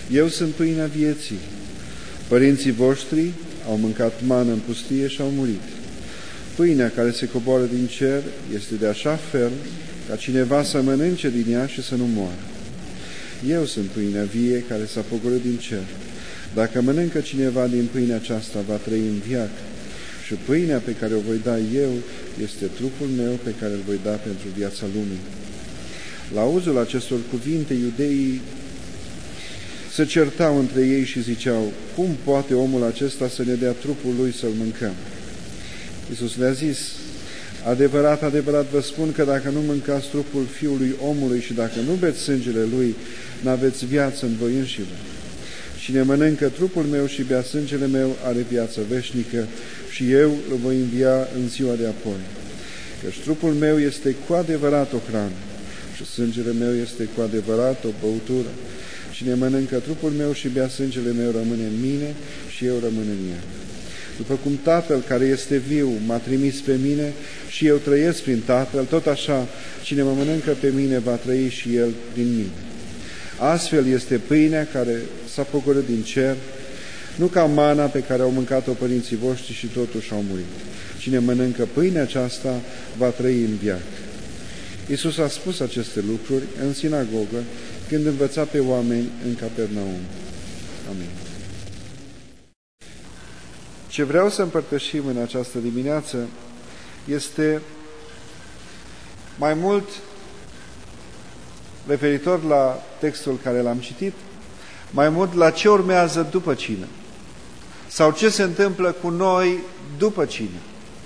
Eu sunt pâinea vieții. Părinții voștri au mâncat mană în pustie și au murit. Pâinea care se coboară din cer este de așa fel ca cineva să mănânce din ea și să nu moară. Eu sunt pâinea vie care s-a pogorât din cer. Dacă mănâncă cineva din pâinea aceasta, va trăi în veac. Și pâinea pe care o voi da eu este trupul meu pe care îl voi da pentru viața lumii. La auzul acestor cuvinte, iudeii se certau între ei și ziceau: cum poate omul acesta să ne dea trupul lui să-l mâncăm? Iisus le-a zis: adevărat, adevărat vă spun că dacă nu mâncați trupul Fiului omului și dacă nu beți sângele lui, n-aveți viață în voi înșivă. Cine mănâncă trupul meu și bea sângele meu are viață veșnică și eu îl voi învia în ziua de apoi. Căci trupul meu este cu adevărat o hrană și sângele meu este cu adevărat o băutură. Cine mănâncă trupul meu și bea sângele meu rămâne în mine și eu rămân în el. După cum Tatăl care este viu m-a trimis pe mine și eu trăiesc prin Tatăl, tot așa cine mă mănâncă pe mine va trăi și el din mine. Astfel este pâinea care s-a pogorât din cer, nu ca mana pe care au mâncat-o părinții voștri și totuși au murit. Cine mănâncă pâinea aceasta va trăi în veac. Iisus a spus aceste lucruri în sinagogă când învăța pe oameni în Capernaum. Amin. Ce vreau să împărtășim în această dimineață este mai mult referitor la textul care l-am citit, mai mult la ce urmează după cină sau ce se întâmplă cu noi după cină.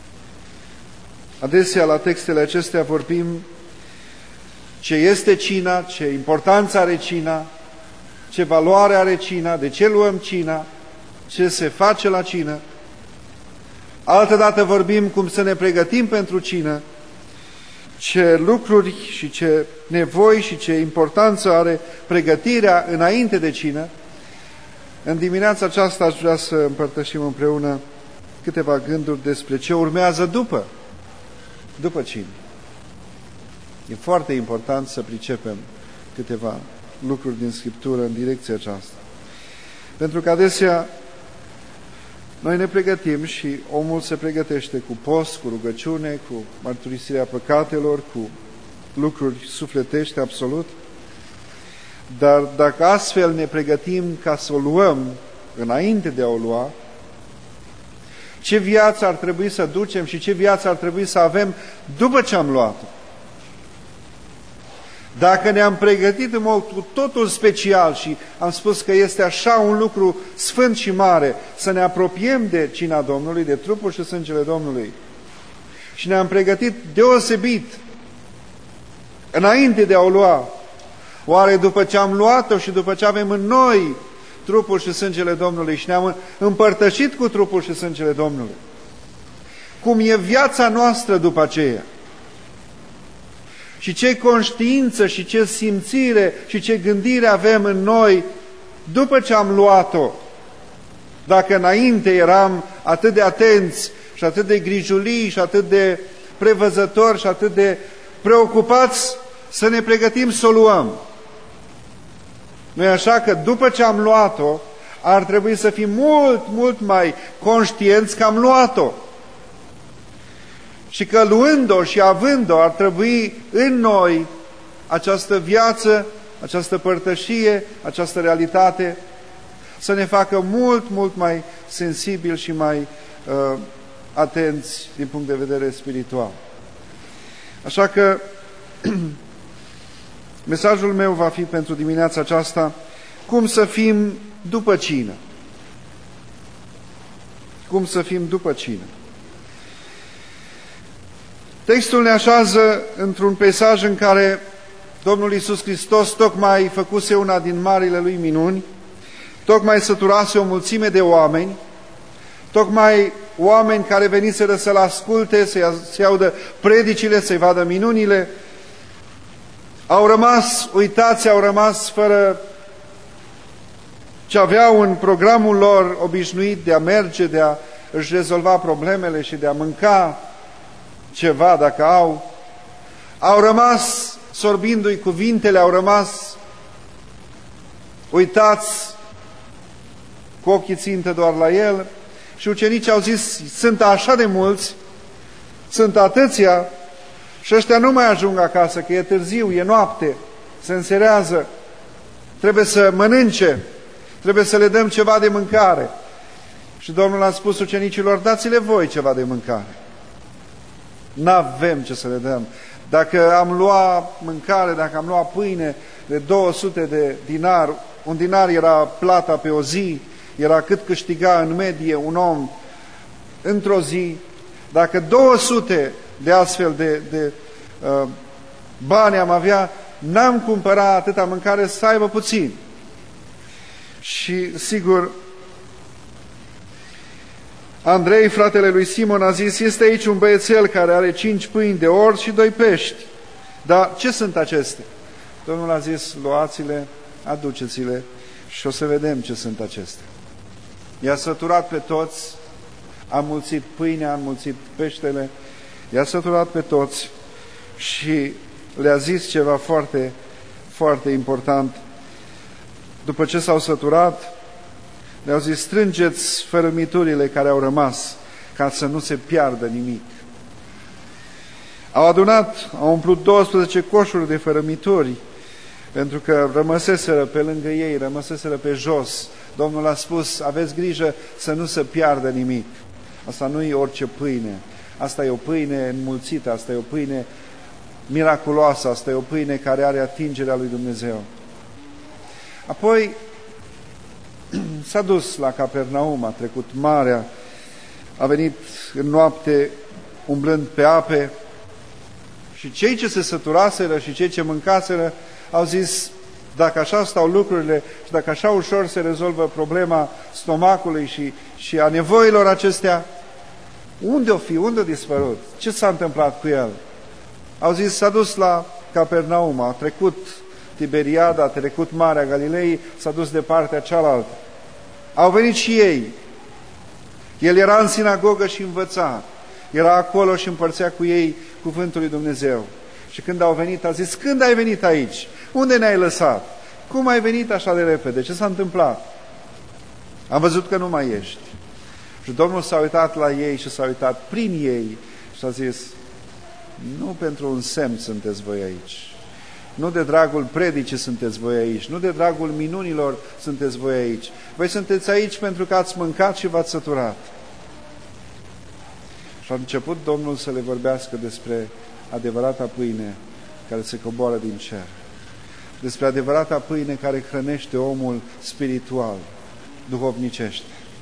Adesea la textele acestea vorbim ce este cina, ce importanță are cina, ce valoare are cina, de ce luăm cina, ce se face la cină. Altădată vorbim cum să ne pregătim pentru cină, ce lucruri și ce nevoi și ce importanță are pregătirea înainte de cină. În dimineața aceasta aș vrea să împărtășim împreună câteva gânduri despre ce urmează după cină. E foarte important să pricepem câteva lucruri din Scriptură în direcția aceasta. Pentru că adesea noi ne pregătim și omul se pregătește cu post, cu rugăciune, cu mărturisirea păcatelor, cu lucruri sufletești absolut. Dar dacă astfel ne pregătim ca să o luăm înainte de a o lua, ce viață ar trebui să ducem și ce viață ar trebui să avem după ce am luat-o? Dacă ne-am pregătit în mod cu totul special și am spus că este așa un lucru sfânt și mare să ne apropiem de cina Domnului, de trupul și sângele Domnului, și ne-am pregătit deosebit înainte de a o lua, oare după ce am luat-o și după ce avem în noi trupul și sângele Domnului și ne-am împărtășit cu trupul și sângele Domnului, cum e viața noastră după aceea? Și ce conștiință și ce simțire și ce gândire avem în noi după ce am luat-o? Dacă înainte eram atât de atenți și atât de grijulii și atât de prevăzători și atât de preocupați să ne pregătim să o luăm. Nu e așa că după ce am luat-o ar trebui să fim mult, mult mai conștienți că am luat-o. Și că luând-o și având-o ar trebui în noi această viață, această părtășie, această realitate să ne facă mult, mult mai sensibili și mai atenți din punct de vedere spiritual. Așa că mesajul meu va fi pentru dimineața aceasta: cum să fim după cină. Cum să fim după cină. Textul ne așează într-un peisaj în care Domnul Iisus Hristos tocmai făcuse una din marile Lui minuni, tocmai săturase o mulțime de oameni, tocmai oameni care veniseră să-L asculte, să-i audă predicile, să-i vadă minunile, au rămas uitați, au rămas fără ce aveau în programul lor obișnuit de a merge, de a își rezolva problemele și de a mânca ceva dacă au rămas sorbindu-i cuvintele, au rămas uitați cu ochii țintă doar la el. Și ucenicii au zis, sunt așa de mulți, sunt atâția și ăștia nu mai ajung acasă, că e târziu, e noapte, se înserează, trebuie să mănânce, trebuie să le dăm ceva de mâncare. Și Domnul a spus ucenicilor, dați-le voi ceva de mâncare. N-avem ce să le dăm. Dacă am luat mâncare, dacă am luat pâine de 200 de dinari, un dinar era plata pe o zi, era cât câștiga în medie un om într-o zi. Dacă 200 de astfel de bani am avea, n-am cumpărat atâta mâncare să aibă puțin. Și sigur, Andrei, fratele lui Simon, a zis, este aici un băiețel care are 5 pâini de orz și 2 pești. Dar ce sunt acestea? Domnul a zis, luați-le, aduceți-le și o să vedem ce sunt acestea. I-a săturat pe toți, a mulțit pâinea, a mulțit peștele, i-a săturat pe toți și le-a zis ceva foarte, foarte important. După ce s-au săturat, le-au zis, strângeți fărâmiturile care au rămas, ca să nu se piardă nimic. Au adunat, au umplut 12 coșuri de fărâmituri, pentru că rămăseseră pe lângă ei, rămăseseră pe jos. Domnul a spus, aveți grijă să nu se piardă nimic. Asta nu e orice pâine. Asta e o pâine înmulțită, asta e o pâine miraculoasă, asta e o pâine care are atingerea lui Dumnezeu. Apoi s-a dus la Capernaum, a trecut marea, a venit în noapte umblând pe ape și cei ce se săturaseră și cei ce mâncaseră au zis, dacă așa stau lucrurile și dacă așa ușor se rezolvă problema stomacului și a nevoilor acestea, unde o fi? Unde a dispărut? Ce s-a întâmplat cu el? Au zis, s-a dus la Capernaum, a trecut Tiberiada, a trecut Marea Galilei, s-a dus de partea cealaltă. Au venit și ei. El era în sinagogă și învăța. Era acolo și împărțea cu ei cuvântul lui Dumnezeu. Și când au venit, a zis, când ai venit aici? Unde ne-ai lăsat? Cum ai venit așa de repede? Ce s-a întâmplat? Am văzut că nu mai ești. Și Domnul s-a uitat la ei și s-a uitat prin ei și a zis, nu pentru un semn sunteți voi aici. Nu de dragul predicii sunteți voi aici. Nu de dragul minunilor sunteți voi aici. Voi sunteți aici pentru că ați mâncat și v-ați săturat. Și a început Domnul să le vorbească despre adevărata pâine care se coboară din cer. Despre adevărata pâine care hrănește omul spiritual, duhovnicește.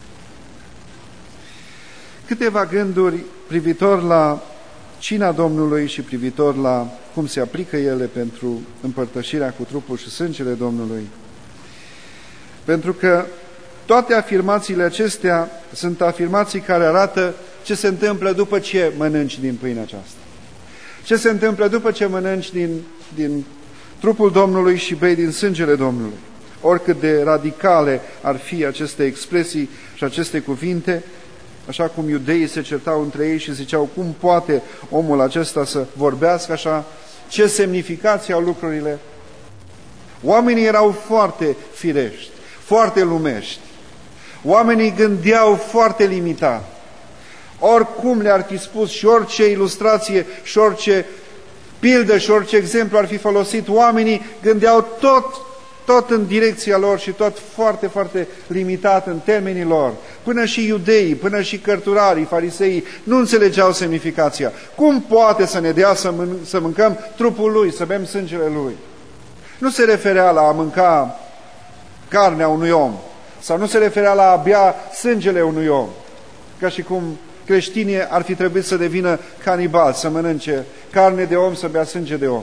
Câteva gânduri privitor la cina Domnului și privitor la cum se aplică ele pentru împărtășirea cu trupul și sângele Domnului. Pentru că toate afirmațiile acestea sunt afirmații care arată ce se întâmplă după ce mănânci din pâinea aceasta. Ce se întâmplă după ce mănânci din trupul Domnului și bei din sângele Domnului. Oricât de radicale ar fi aceste expresii și aceste cuvinte, așa cum iudeii se certau între ei și ziceau, cum poate omul acesta să vorbească așa, ce semnificații au lucrurile. Oamenii erau foarte firești, foarte lumești. Oamenii gândeau foarte limitat. Oricum le-ar fi spus și orice ilustrație și orice pildă și orice exemplu ar fi folosit, oamenii gândeau tot în direcția lor și tot foarte, foarte limitat în termenii lor. Până și iudeii, până și cărturarii, fariseii nu înțelegeau semnificația. Cum poate să ne dea să mâncăm trupul lui, să bem sângele lui? Nu se referea la a mânca carnea unui om sau nu se referea la a bea sângele unui om, ca și cum creștinii ar fi trebuit să devină canibali, să mănânce carne de om, să bea sânge de om.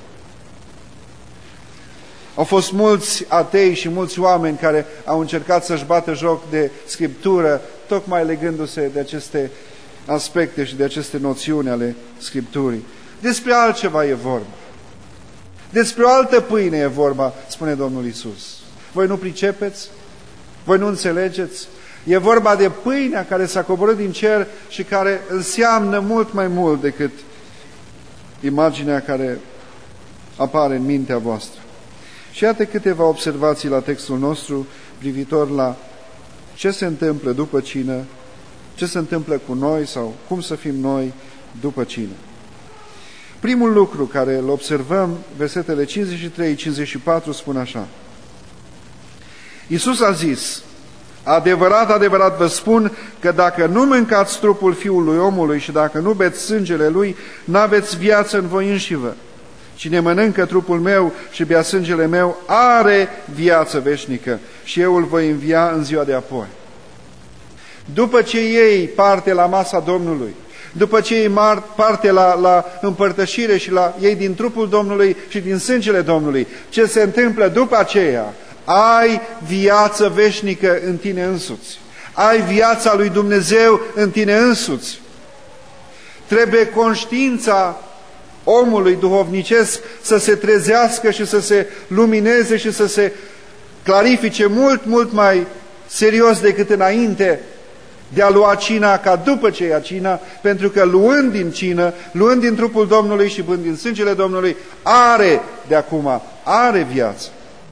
Au fost mulți atei și mulți oameni care au încercat să-și bată joc de Scriptură, tocmai legându-se de aceste aspecte și de aceste noțiuni ale Scripturii. Despre altceva e vorba. Despre o altă pâine e vorba, spune Domnul Iisus. Voi nu pricepeți? Voi nu înțelegeți? E vorba de pâinea care s-a coborât din cer și care înseamnă mult mai mult decât imaginea care apare în mintea voastră. Și iată câteva observații la textul nostru privitor la ce se întâmplă după cină, ce se întâmplă cu noi sau cum să fim noi după cină. Primul lucru care îl observăm, versetele 53-54 spun așa: Iisus a zis: adevărat, adevărat vă spun că dacă nu mâncați trupul Fiului Omului și dacă nu beți sângele Lui, n-aveți viață în voi înșivă. Cine mănâncă trupul meu și bea sângele meu are viață veșnică și eu îl voi învia în ziua de apoi. După ce iei parte la masa Domnului, după ce iei parte la împărtășire și iei din trupul Domnului și din sângele Domnului, ce se întâmplă după aceea? Ai viață veșnică în tine însuți. Ai viața lui Dumnezeu în tine însuți. Trebuie conștiința omului duhovnicesc să se trezească și să se lumineze și să se clarifice mult, mult mai serios decât înainte de a lua cina, ca după ce ia cina, pentru că luând din cină, luând din trupul Domnului și bând din sângele Domnului, are viață.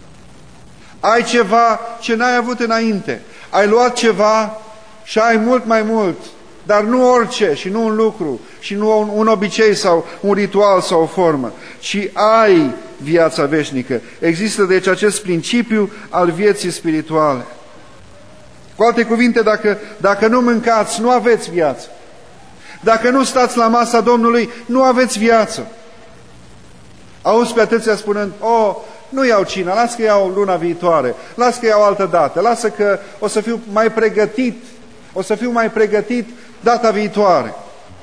Ai ceva ce n-ai avut înainte. Ai luat ceva și ai mult mai mult, dar nu orice și nu un lucru și nu un obicei sau un ritual sau o formă, ci ai viața veșnică. Există deci acest principiu al vieții spirituale. Cu alte cuvinte, dacă nu mâncați, nu aveți viață. Dacă nu stați la masa Domnului, nu aveți viață. Auzi pe atâția spunând: nu iau cina, las că iau luna viitoare, las că iau altă dată, lasă că o să fiu mai pregătit data viitoare.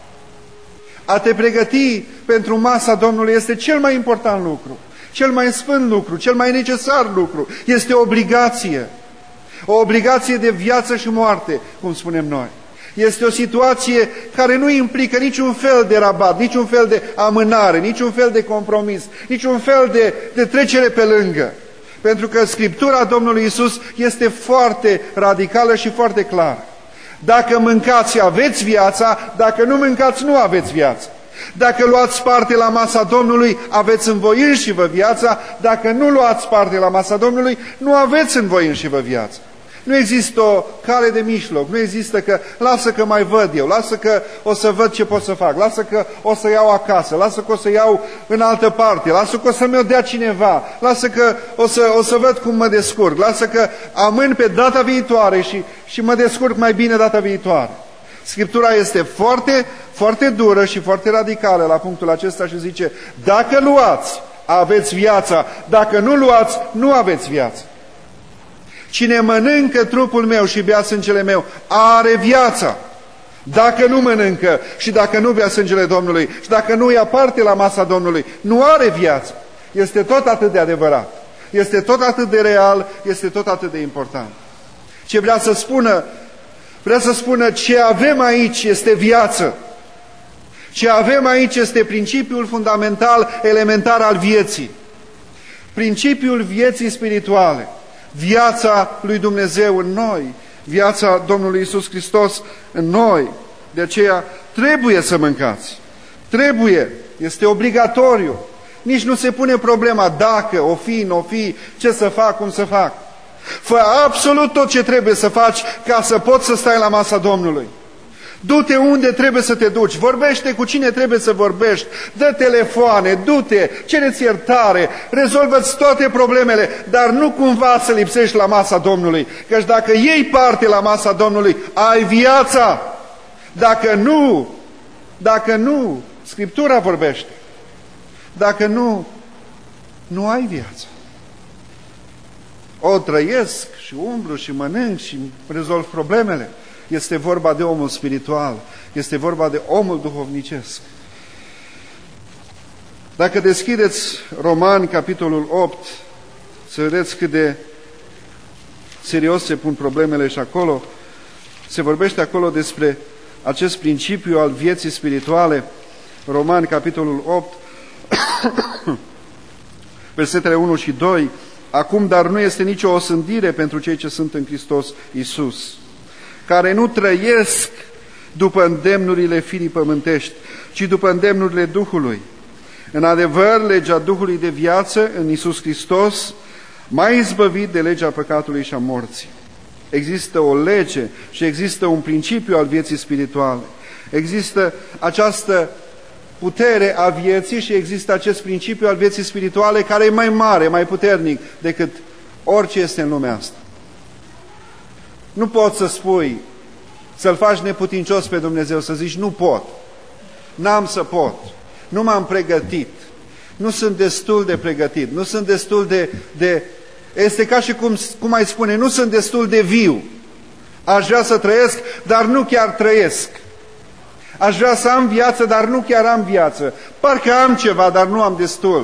A te pregăti pentru masa Domnului este cel mai important lucru, cel mai sfânt lucru, cel mai necesar lucru. Este o obligație. O obligație de viață și moarte, cum spunem noi. Este o situație care nu implică niciun fel de rabat, niciun fel de amânare, niciun fel de compromis, niciun fel de trecere pe lângă. Pentru că Scriptura Domnului Iisus este foarte radicală și foarte clară. Dacă mâncați, aveți viața, dacă nu mâncați, nu aveți viață. Dacă luați parte la masa Domnului, aveți în voi înșivă viața, dacă nu luați parte la masa Domnului, nu aveți în voi înșivă viața. Nu există o cale de mijloc, nu există că lasă că mai văd eu, lasă că o să văd ce pot să fac, lasă că o să iau acasă, lasă că o să iau în altă parte, lasă că o să mi-o dea cineva, lasă că o să văd cum mă descurc, lasă că amân pe data viitoare și mă descurc mai bine data viitoare. Scriptura este foarte, foarte dură și foarte radicală la punctul acesta și zice: dacă luați, aveți viața, dacă nu luați, nu aveți viață. Cine mănâncă trupul meu și bea sângele meu are viața. Dacă nu mănâncă și dacă nu bea sângele Domnului și dacă nu ia parte la masa Domnului, nu are viață. Este tot atât de adevărat. Este tot atât de real, este tot atât de important. Ce vrea să spună? Vrea să spună: ce avem aici este viață. Ce avem aici este principiul fundamental, elementar al vieții. Principiul vieții spirituale. Viața lui Dumnezeu în noi, viața Domnului Iisus Hristos în noi. De aceea trebuie să mâncați. Trebuie, este obligatoriu. Nici nu se pune problema dacă, o fi, nu o fi, ce să fac, cum să fac. Fă absolut tot ce trebuie să faci ca să poți să stai la masa Domnului. Du-te unde trebuie să te duci, vorbește cu cine trebuie să vorbești, dă telefoane, du-te, cere-ți iertare, rezolvă-ți toate problemele, dar nu cumva să lipsești la masa Domnului, căci dacă iei parte la masa Domnului, ai viața. Dacă nu, Scriptura vorbește, dacă nu ai viață. O trăiesc și umblu și mănânc și rezolv problemele. Este vorba de omul spiritual, este vorba de omul duhovnicesc. Dacă deschideți Romani, capitolul 8, să vedeți cât de serios se pun problemele și acolo, se vorbește acolo despre acest principiu al vieții spirituale. Romani, capitolul 8, versetele 1 și 2, acum dar nu este nicio osândire pentru cei ce sunt în Hristos Iisus, care nu trăiesc după îndemnurile firii pământești, ci după îndemnurile Duhului. În adevăr, legea Duhului de viață în Iisus Hristos mai izbăvit de legea păcatului și a morții. Există o lege și există un principiu al vieții spirituale. Există această putere a vieții și există acest principiu al vieții spirituale care e mai mare, mai puternic decât orice este în lumea asta. Nu poți să spui, să-L faci neputincios pe Dumnezeu, să zici, nu pot, n-am să pot, nu m-am pregătit, nu sunt destul de pregătit, nu sunt destul de este ca și cum ai spune, nu sunt destul de viu. Aș vrea să trăiesc, dar nu chiar trăiesc. Aș vrea să am viață, dar nu chiar am viață. Parcă am ceva, dar nu am destul.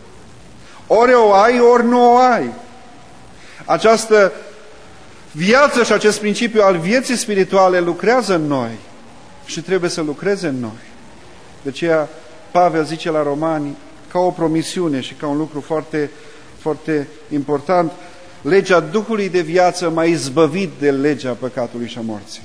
Ori o ai, ori nu o ai. Această viață și acest principiu al vieții spirituale lucrează în noi și trebuie să lucreze în noi. De aceea Pavel zice la Romani, ca o promisiune și ca un lucru foarte, foarte important, legea Duhului de viață m-a izbăvit de legea păcatului și a morții.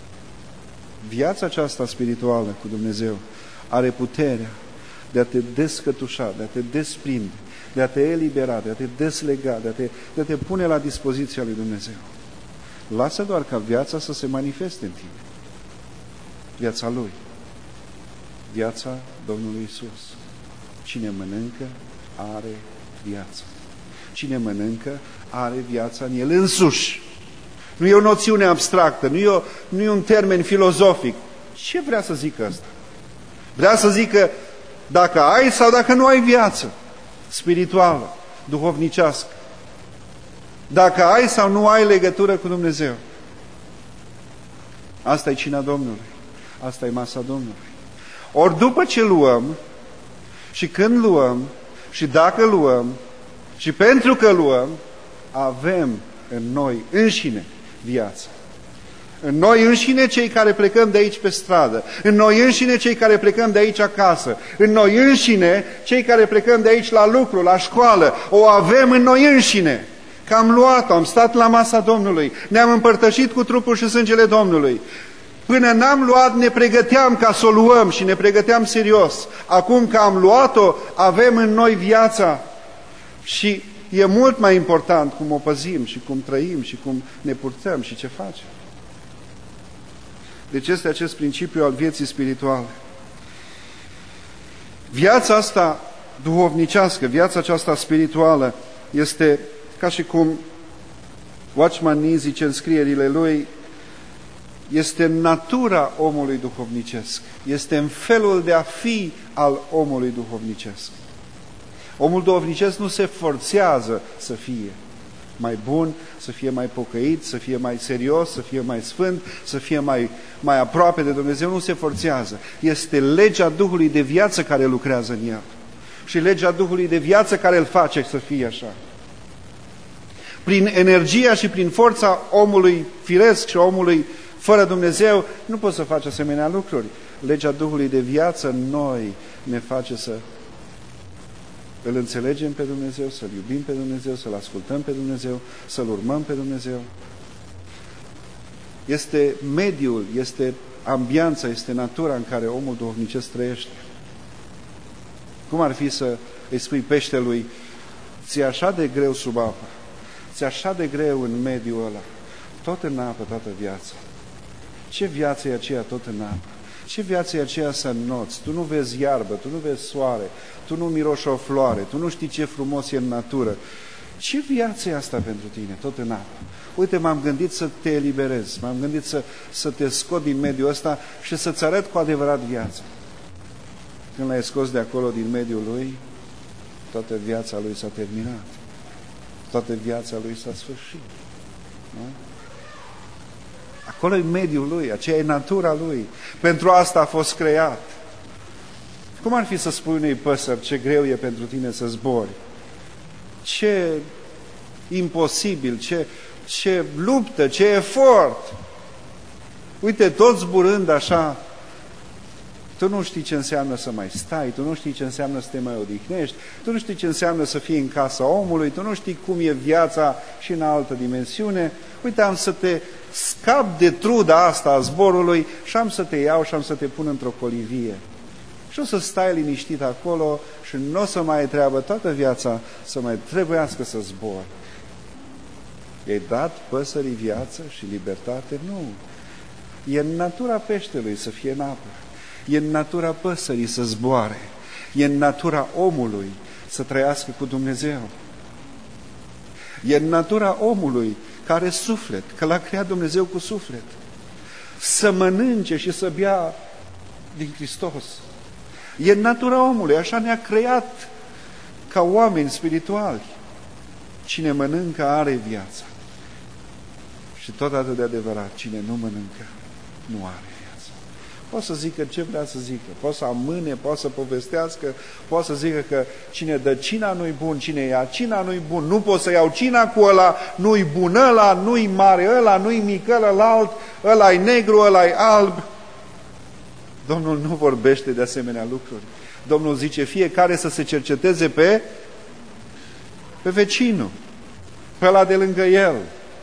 Viața aceasta spirituală cu Dumnezeu are puterea de a te descătușa, de a te desprinde, de a te elibera, de a te deslega, de a te pune la dispoziția lui Dumnezeu. Lasă doar ca viața să se manifeste în tine. Viața Lui. Viața Domnului Iisus. Cine mănâncă are viață. Cine mănâncă are viața în El însuși. Nu e o noțiune abstractă, nu e un termen filozofic. Ce vrea să zică asta? Vrea să zică dacă ai sau dacă nu ai viață spirituală, duhovnicească. Dacă ai sau nu ai legătură cu Dumnezeu. Asta e cina Domnului. Asta e masa Domnului. Ori după ce luăm și când luăm și dacă luăm și pentru că luăm, avem în noi înșine viață. În noi înșine cei care plecăm de aici pe stradă, în noi înșine cei care plecăm de aici acasă, în noi înșine cei care plecăm de aici la lucru, la școală, o avem în noi înșine. Că am luat-o, am stat la masa Domnului, ne-am împărtășit cu trupul și sângele Domnului. Până n-am luat, ne pregăteam ca să o luăm și ne pregăteam serios. Acum că am luat-o, avem în noi viața și e mult mai important cum o păzim și cum trăim și cum ne purtăm și ce facem. Deci este acest principiu al vieții spirituale. Viața asta duhovnicească, viața aceasta spirituală este ca și cum Watchman Nee zice în scrierile lui, este natura omului duhovnicesc. Este în felul de a fi al omului duhovnicesc. Omul duhovnicesc nu se forțează să fie mai bun, să fie mai pocăit, să fie mai serios, să fie mai sfânt, să fie mai aproape de Dumnezeu. Nu se forțează. Este legea Duhului de viață care lucrează în el. Și legea Duhului de viață care îl face să fie așa. Prin energia și prin forța omului firesc și omului fără Dumnezeu, nu poți să faci asemenea lucruri. Legea Duhului de viață în noi ne face să îl înțelegem pe Dumnezeu, să-L iubim pe Dumnezeu, să-L ascultăm pe Dumnezeu, să-L urmăm pe Dumnezeu. Este mediul, este ambianța, este natura în care omul duhovnicesc trăiește. Cum ar fi să îi spui peștelui, ți-e așa de greu sub apă, ți-e așa de greu în mediul ăla, tot în apă, toată viața. Ce viață e aceea tot în apă? Ce viață e aceea să înnoți? Tu nu vezi iarbă, tu nu vezi soare, tu nu miroși o floare, tu nu știi ce frumos e în natură. Ce viață e asta pentru tine, tot în apă? Uite, m-am gândit să te eliberezi, m-am gândit să te scot din mediul ăsta și să-ți arăt cu adevărat viața. Când l-ai scos de acolo, din mediul lui, toată viața lui s-a terminat. Toată viața lui s-a sfârșit. Nu? Acolo e mediul lui, aceea e natura lui. Pentru asta a fost creat. Cum ar fi să spui unei păsări ce greu e pentru tine să zbori? Ce imposibil, ce luptă, ce efort! Uite, tot zburând așa, tu nu știi ce înseamnă să mai stai, tu nu știi ce înseamnă să te mai odihnești, tu nu știi ce înseamnă să fii în casa omului, tu nu știi cum e viața și în altă dimensiune. Uite, am să te scap de truda asta a zborului și am să te iau și am să te pun într-o colivie. Și o să stai liniștit acolo și nu o să mai treabă toată viața să mai trebuiască să zbori. I-ai dat păsării viață și libertate? Nu. E în natura peștelui să fie în apă. E în natura păsării să zboare. E în natura omului să trăiască cu Dumnezeu. E în natura omului care are suflet, că l-a creat Dumnezeu cu suflet, să mănânce și să bea din Hristos. E în natura omului, așa ne-a creat ca oameni spirituali. Cine mănâncă are viață. Și tot atât de adevărat, cine nu mănâncă, nu are viață. Poate să zică ce vrea să zică, poate să amâne, poate să povestească, poate să zică că cine dă cina nu-i bun, cine ia cina nu-i bun, nu pot să iau cina cu ăla, nu-i bun ăla, nu-i mare ăla, nu-i mic ălalt, ăla-i negru, ăla-i alb. Domnul nu vorbește de asemenea lucruri. Domnul zice fiecare să se cerceteze pe vecinul, pe ăla de lângă el.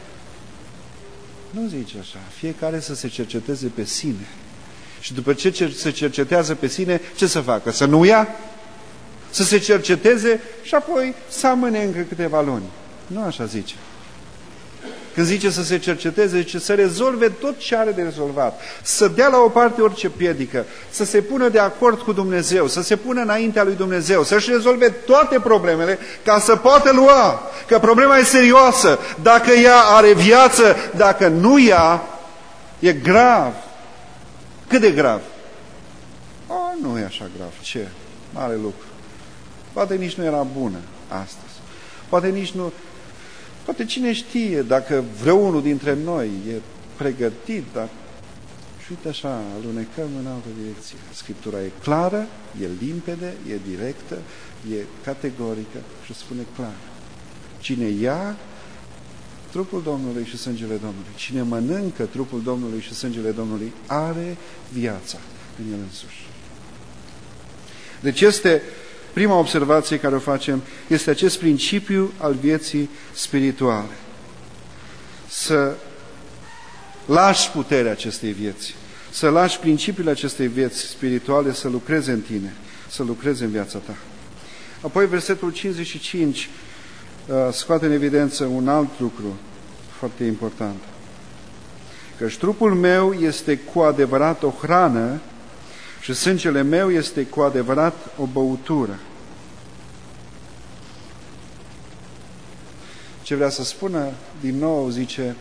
Nu zice așa. Fiecare să se cerceteze pe sine. Și după ce se cercetează pe sine, ce să facă? Să nu ia? Să se cerceteze și apoi să amâne încă câteva luni. Nu așa zice. Când zice să se cerceteze, zice să rezolve tot ce are de rezolvat. Să dea la o parte orice piedică. Să se pună de acord cu Dumnezeu. Să se pună înaintea lui Dumnezeu. Să-și rezolve toate problemele ca să poată lua. Că problema e serioasă. Dacă ea are viață, dacă nu ea, e grav. Cât de grav? Nu e așa grav. Ce? Mare lucru. Poate nici nu era bună astăzi. Poate nici nu... Poate cine știe dacă vreunul dintre noi e pregătit, dar... Și uite așa, alunecăm în altă direcție. Scriptura e clară, e limpede, e directă, e categorică și spune clar. Cine ia trupul Domnului și sângele Domnului, cine mănâncă trupul Domnului și sângele Domnului, are viața în el însuși. Deci este... Prima observație care o facem este acest principiu al vieții spirituale. Să lași puterea acestei vieți, să lași principiile acestei vieți spirituale să lucreze în tine, să lucreze în viața ta. Apoi versetul 55 scoate în evidență un alt lucru foarte important. Căci trupul meu este cu adevărat o hrană și sângele meu este cu adevărat o băutură. Ce vrea să spună, din nou, zice,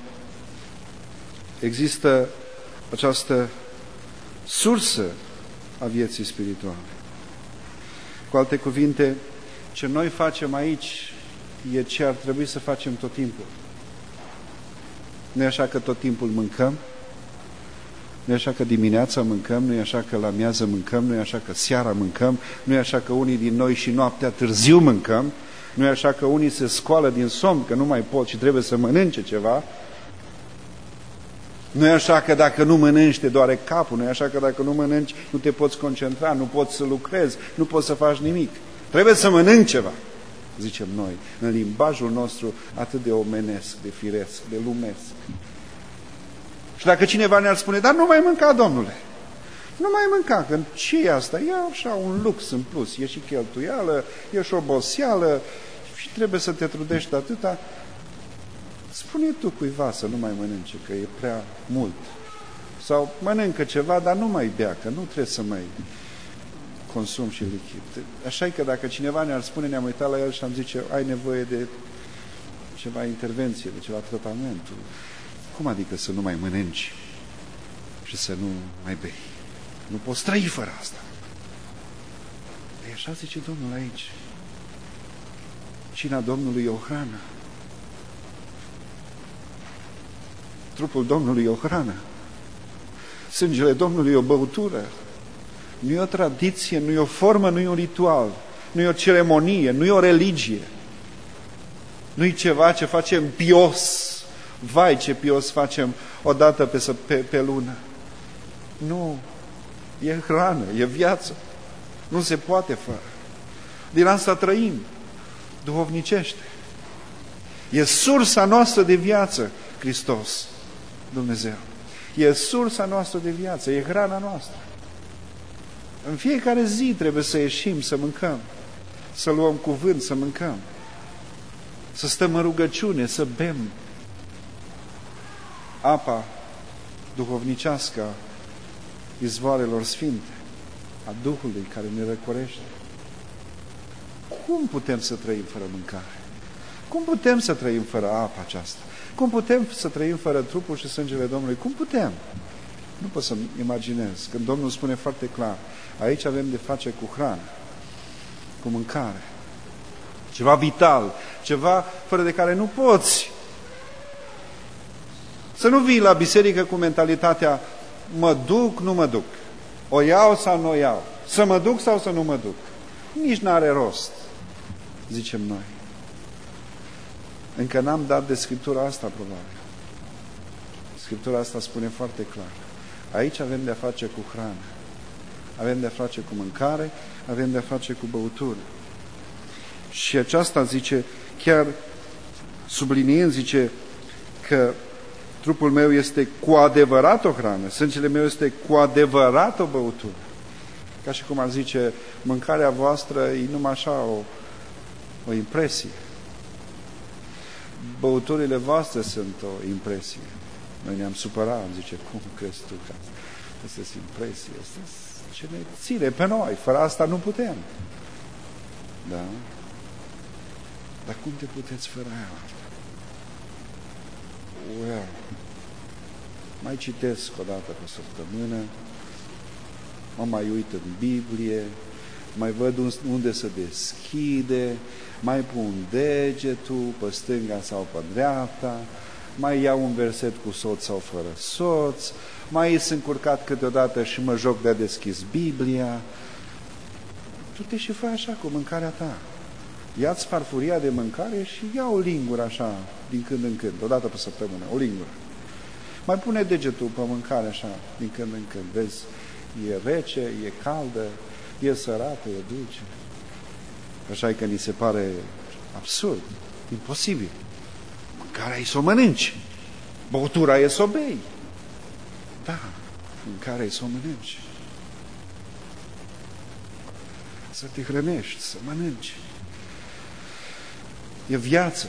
există această sursă a vieții spirituale. Cu alte cuvinte, ce noi facem aici e ce ar trebui să facem tot timpul. Nu e așa că tot timpul mâncăm? Nu e așa că dimineața mâncăm, nu e așa că la miază mâncăm, nu e așa că seara mâncăm, nu e așa că unii din noi și noaptea târziu mâncăm, nu e așa că unii se scoală din somn, că nu mai pot și trebuie să mănânce ceva. Nu e așa că dacă nu mănânci te doare capul, nu e așa că dacă nu mănânci nu te poți concentra, nu poți să lucrezi, nu poți să faci nimic. Trebuie să mănânci ceva, zicem noi, în limbajul nostru atât de omenesc, de firesc, de lumesc. Și dacă cineva ne-ar spune, dar nu mai mânca, domnule, nu mai mânca, că ce e asta? E așa un lux în plus, e și cheltuială, e și oboseală și trebuie să te trudești atâta. Spune tu cuiva să nu mai mănânce, că e prea mult. Sau mănâncă ceva, dar nu mai bea, că nu trebuie să mai consum și lichid. Așa e că dacă cineva ne-ar spune, ne-am uitat la el și am zice, ai nevoie de ceva intervenție, de ceva tratament. Cum adică să nu mai mănânci și să nu mai bei? Nu poți trăi fără asta. E așa zice Domnul aici. Cina Domnului e o hrană. Trupul Domnului e o hrană. Sângele Domnului e o băutură. Nu e o tradiție, nu e o formă, nu e un ritual, nu e o ceremonie, nu e o religie. Nu e ceva ce facem pios. Vai, ce pios facem odată pe lună. Nu. E hrană, e viață. Nu se poate fără. Din asta trăim duhovnicește. E sursa noastră de viață, Hristos, Dumnezeu. E sursa noastră de viață, e hrana noastră. În fiecare zi trebuie să ieșim, să mâncăm, să luăm cuvânt, să mâncăm, să stăm în rugăciune, să bem apa duhovnicească a izvoarelor sfinte, a Duhului care ne răcorește. Cum putem să trăim fără mâncare? Cum putem să trăim fără apa aceasta? Cum putem să trăim fără trupul și sângele Domnului? Cum putem? Nu pot să-mi imaginez. Când Domnul spune foarte clar, aici avem de face cu hrană, cu mâncare, ceva vital, ceva fără de care nu poți. Să nu vii la biserică cu mentalitatea mă duc, nu mă duc, o iau sau nu o iau, să mă duc sau să nu mă duc. Nici n-are rost, zicem noi. Încă n-am dat de Scriptura asta, probabil. Scriptura asta spune foarte clar. Aici avem de-a face cu hrană, avem de-a face cu mâncare, avem de-a face cu băutură. Și aceasta zice, chiar subliniind, zice că trupul meu este cu adevărat o hrană, sângele meu este cu adevărat o băutură. Ca și cum ar zice, mâncarea voastră e numai așa o impresie. Băuturile voastre sunt o impresie. Noi ne-am supărat, am zice, cum crezi tu că asta este impresie? Asta ce ne ține pe noi, fără asta nu putem. Da? Dar cum te puteți fără aia? Well, mai citesc o dată pe săptămână, mă mai uit în Biblie, mai văd unde se deschide, mai pun degetul pe stânga sau pe dreapta, mai iau un verset cu soț sau fără soț, mai ies încurcat câteodată și mă joc de-a deschis Biblia. Tu te și fă așa cu mâncarea ta. Ia-ți farfuria de mâncare și ia o lingură așa, din când în când, o dată pe săptămână, o lingură. Mai pune degetul pe mâncare așa, din când în când, vezi, e rece, e caldă, e sărată, e dulce. Așa e că ni se pare absurd, imposibil. Mâncarea e să o mănânci, băutura e să o bei. Da, mâncarea e să o mănânci. Să te hrănești, să mănânci. E viață.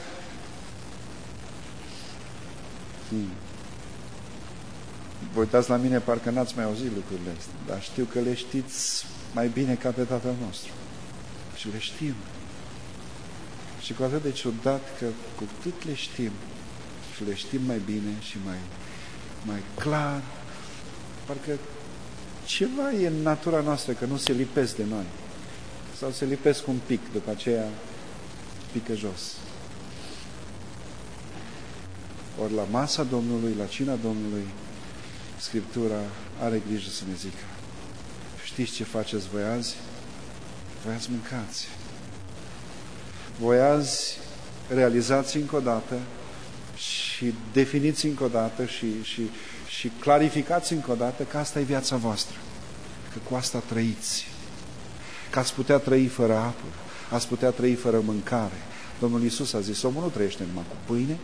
Vă uitați la mine, parcă n-ați mai auzit lucrurile astea, dar știu că le știți mai bine ca pe Tatăl nostru. Și le știm. Și cu atât de ciudat că cu cât le știm și le știm mai bine și mai clar, parcă ceva e în natura noastră, că nu se lipesc de noi. Sau se lipesc un pic, după aceea pică jos. Ori la masa Domnului, la cina Domnului, Scriptura are grijă să ne zică: știți ce faceți voi azi? Voi azi mâncați. Voi azi realizați încă o dată și definiți încă o dată și clarificați încă o dată că asta e viața voastră. Că cu asta trăiți. Că ați putea trăi fără apă, ați putea trăi fără mâncare. Domnul Iisus a zis, omul nu trăiește numai cu pâine,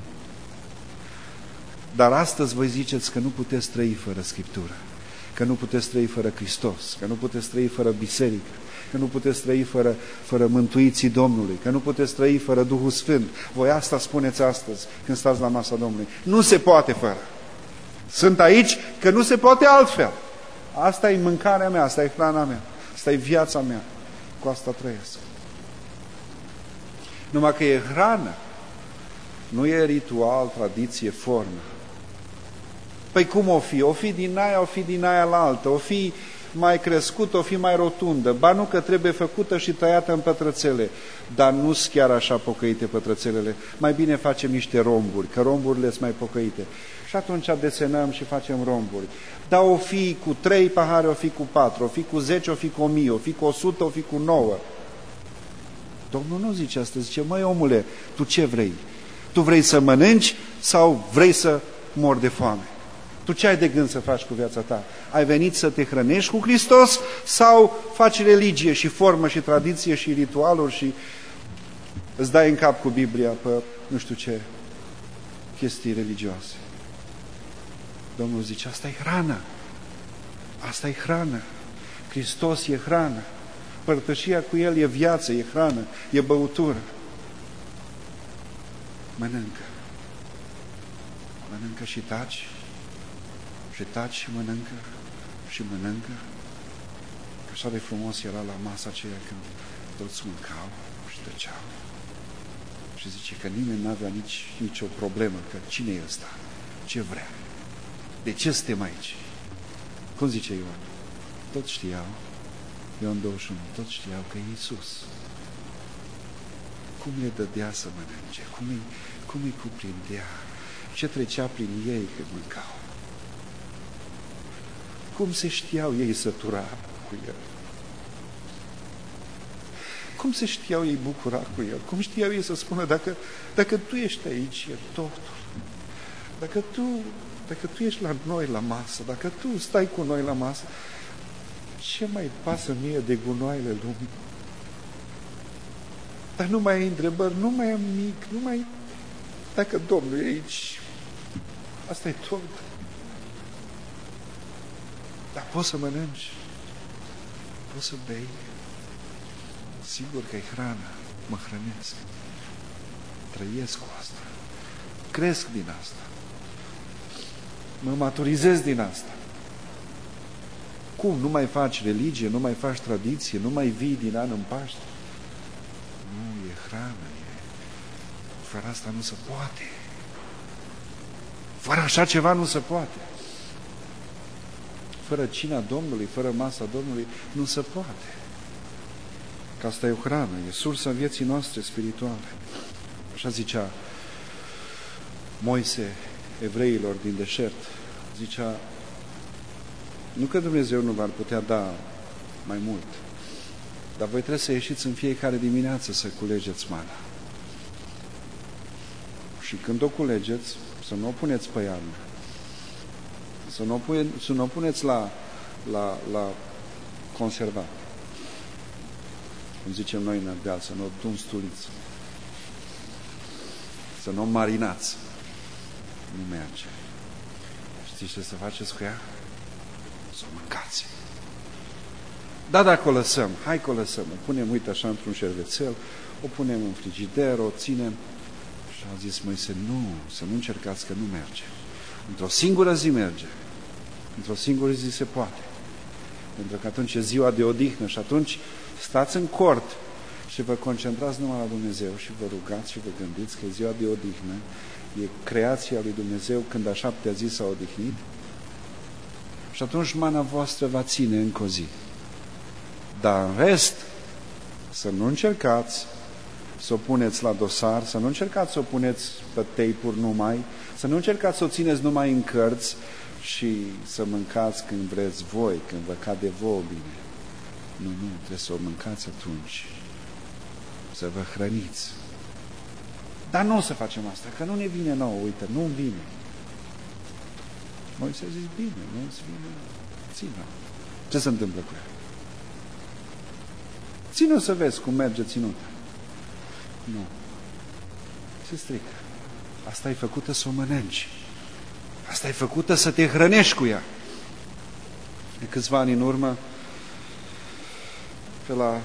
dar astăzi voi ziceți că nu puteți trăi fără Scriptură, că nu puteți trăi fără Hristos, că nu puteți trăi fără biserică, că nu puteți trăi fără mântuiții Domnului, că nu puteți trăi fără Duhul Sfânt. Voi asta spuneți astăzi când stați la masa Domnului. Nu se poate fără. Sunt aici că nu se poate altfel. Asta e mâncarea mea, asta e hrana mea, asta e viața mea. Cu asta trăiesc. Numai că e hrană, nu e ritual, tradiție, formă. Păi cum o fi? O fi din aia, o fi din aia la altă, o fi mai crescută, o fi mai rotundă. Ba nu, că trebuie făcută și tăiată în pătrățele. Dar nu-s chiar așa pocăite pătrățelele. Mai bine facem niște romburi, că romburile sunt mai pocăite. Și atunci desenăm și facem romburi. Dar o fi cu 3 pahare, o fi cu 4, o fi cu 10, o fi cu 1000, o fi cu 100, o fi cu 9. Domnul nu zice asta, zice, măi omule, tu ce vrei? Tu vrei să mănânci sau vrei să mori de foame? Tu ce ai de gând să faci cu viața ta? Ai venit să te hrănești cu Hristos sau faci religie și formă și tradiție și ritualuri și îți dai în cap cu Biblia pe nu știu ce chestii religioase? Domnul zice, asta e hrană. Asta e hrană. Hristos e hrană. Părtășia cu El e viață, e hrană, e băutură. Mănâncă. mănâncă și taci, și taci și mănâncă, și mănâncă. Așa de frumos era la masa aceea când toți mâncau și tăceau. Și zice că nimeni n-avea nicio problemă, că cine e ăsta? Ce vrea? De ce suntem aici? Cum zice Ioan? Toți știau, Ioan 21, toți știau că e Iisus. Cum le dădea să mănânce? Cum îi cuprindea? Ce trecea prin ei când mâncau? Cum se știau ei sătura cu El? Cum se știau ei bucura cu El? Cum știau ei să spună, dacă Tu ești aici, e totul. Dacă tu ești la noi la masă, dacă Tu stai cu noi la masă, ce mai pasă mie de gunoaiele lumii? Dar nu mai ai întrebări, nu mai am nimic, nu mai... Dacă Domnul e aici, asta e tot. Dar poți să mănânci, poți să bei, sigur că e hrană, mă hrănesc, trăiesc cu asta, cresc din asta, mă maturizez din asta. Cum? Nu mai faci religie, nu mai faci tradiție, nu mai vii din an în Paște? Nu, e hrană, fără asta nu se poate. Fără așa ceva nu se poate. Fără cina Domnului, fără masa Domnului, nu se poate. Că asta e o hrană, e sursa vieții noastre spirituale. Așa zicea Moise evreilor din deșert. Zicea, nu că Dumnezeu nu v-ar putea da mai mult, dar voi trebuie să ieșiți în fiecare dimineață să culegeți mana. Și când o culegeți, să nu o puneți pe iarnă. Să nu o puneți la conservat. Cum zicem noi în Ardeal, să nu o tunstuliți. Să nu o marinați. Nu merge. Știți ce să faceți cu ea? Să o mâncați. Da, dacă o lăsăm, hai că o lăsăm. O punem, uite, așa, într-un șervețel, o punem în frigider, o ținem. Și a zis Moise, nu, să nu încercați, că nu merge. Într-o singură zi merge. Într-o singură zi se poate. Pentru că atunci e ziua de odihnă și atunci stați în cort și vă concentrați numai la Dumnezeu și vă rugați și vă gândiți că e ziua de odihnă, e creația lui Dumnezeu când a șaptea zi s-a odihnit și atunci mana voastră va ține încă o zi. Dar în rest, să nu încercați să o puneți la dosar, să nu încercați să o puneți pe tape-uri numai, să nu încercați să o țineți numai în cărți și să mâncați când vreți voi, când vă cade vouă bine. Nu, trebuie să o mâncați atunci. Să vă hrăniți. Dar nu o să facem asta, că nu ne vine nouă, uite, nu-mi vine. Moise a zis, bine, nu-ți vine, ține-o. Ce se întâmplă cu ea? Ține-o să vezi cum merge ținută. Nu. Se strică. Asta e făcută să o mănânci. Asta e făcută să te hrănești cu ea. De câțiva ani în urmă, pe la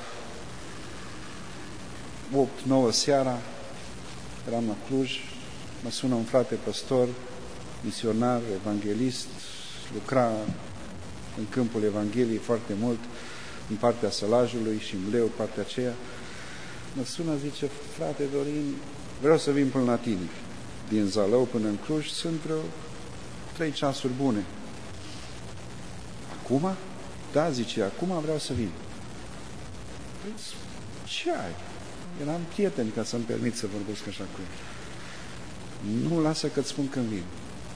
8-9 seara, eram la Cluj, mă sună un frate păstor, misionar, evanghelist, lucra în câmpul Evangheliei foarte mult, în partea Sălajului și în Leu, partea aceea. Mă sună, zice, frate Dorin, vreau să vin până la tine. Din Zalău până în Cluj sunt vreo 3 ceasuri bune. Acum? Da, zice, acum vreau să vin. Păi, ce ai? Eram prieten ca să-mi permit să vorbesc așa cu el. Nu, lasă că-ți spun când vin.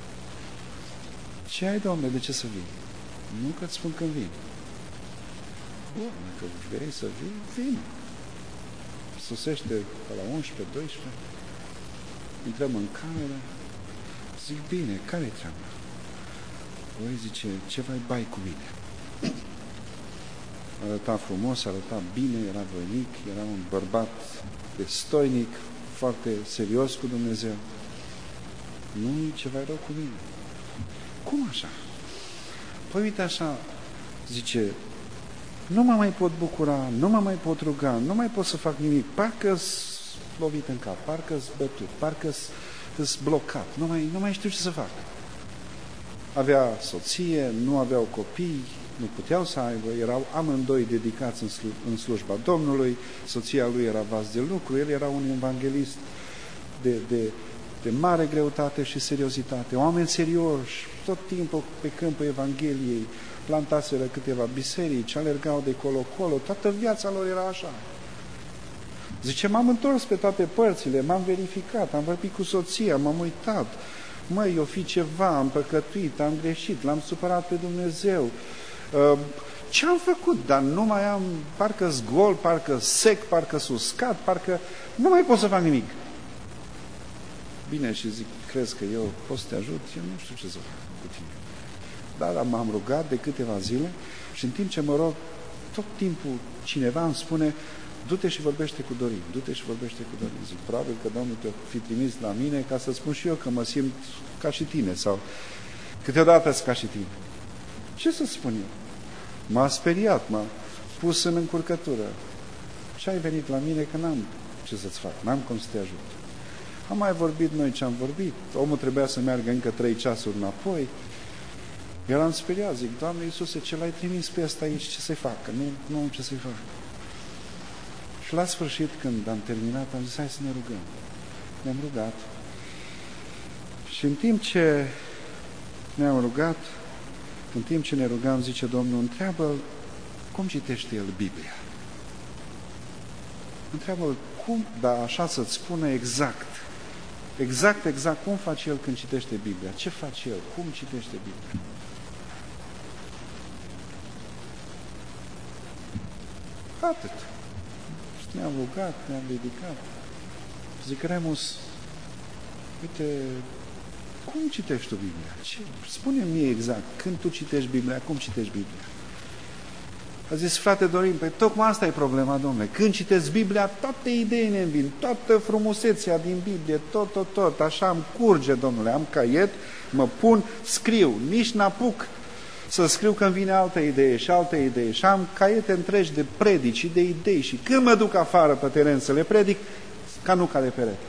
Ce ai, Doamne, de ce să vin? Nu că-ți spun când vin. Bun, dacă vrei să vin, vin. Sosește pe la 11, 12, intrăm în cameră, zic, bine, care-i treaba? Voi, zice, ce vai bai cu mine? Arăta frumos, arăta bine, era voinic, era un bărbat destoinic, foarte serios cu Dumnezeu. Nu-i ceva rău cu mine. Cum așa? Păi uite așa, zice, nu mă mai pot bucura, nu mă mai pot ruga, nu mai pot să fac nimic, parcă-s lovit în cap, parcă-s bătut, parcă-s Îs blocat, nu mai știu ce să fac. Avea soție, nu aveau copii, nu puteau să aibă, erau amândoi dedicați în slujba Domnului, soția lui era vas de lucru, el era un evanghelist de mare greutate și seriozitate, oameni serioși, tot timpul pe câmpul Evangheliei, plantaseră câteva biserici, alergau de colo-colo, toată viața lor era așa. Zice, m-am întors pe toate părțile, m-am verificat, am vorbit cu soția, m-am uitat, măi, eu fi ceva, am păcătuit, am greșit, l-am supărat pe Dumnezeu. Ce-am făcut? Dar nu mai am, parcă zgol, parcă sec, parcă uscat, parcă nu mai pot să fac nimic. Bine, și zic, crezi că eu pot să te ajut? Eu nu știu ce să fac cu tine. Dar m-am rugat de câteva zile și în timp ce mă rog, tot timpul cineva îmi spune, du-te și vorbește cu Dorin, du-te și vorbește cu Dorin. Zic, probabil că Domnul te-a fi trimis la mine ca să spun și eu că mă simt ca și tine sau câteodată ca și tine. Ce să spun eu? M-a speriat, m-a pus în încurcătură. Ce ai venit la mine că n-am ce să-ți fac, n-am cum să te ajut. Am mai vorbit noi ce am vorbit, omul trebuia să meargă încă 3 ceasuri înapoi. Eram speriat, zic, Doamne Iisuse, ce l-ai trimis pe ăsta aici, ce să-i facă? Nu am ce să-i fac. Și la sfârșit, când am terminat, am zis, hai să ne rugăm. Ne-am rugat. Și în timp ce ne-am rugat, în timp ce ne rugam, zice Domnul, întreabă-l cum citește el Biblia. Întreabă-l cum, dar așa să-ți spună exact, cum face el când citește Biblia. Ce face el? Cum citește Biblia? Atât. Ne-am rugat, ne-am dedicat. Zic, Remus, uite, cum citești tu Biblia? Spune-mi mie exact, când tu citești Biblia, cum citești Biblia? A zis, frate Dorin, păi tocmai asta e problema, domnule. Când citesc Biblia, toate idei ne vin, toată frumusețea din Biblie, tot, așa îmi curge, domnule. Am caiet, mă pun, scriu, nici n-apuc să scriu când vine altă idee și altă idee. Și am caiete întregi de predici și de idei și când mă duc afară pe teren să le predic, ca nuca de perete.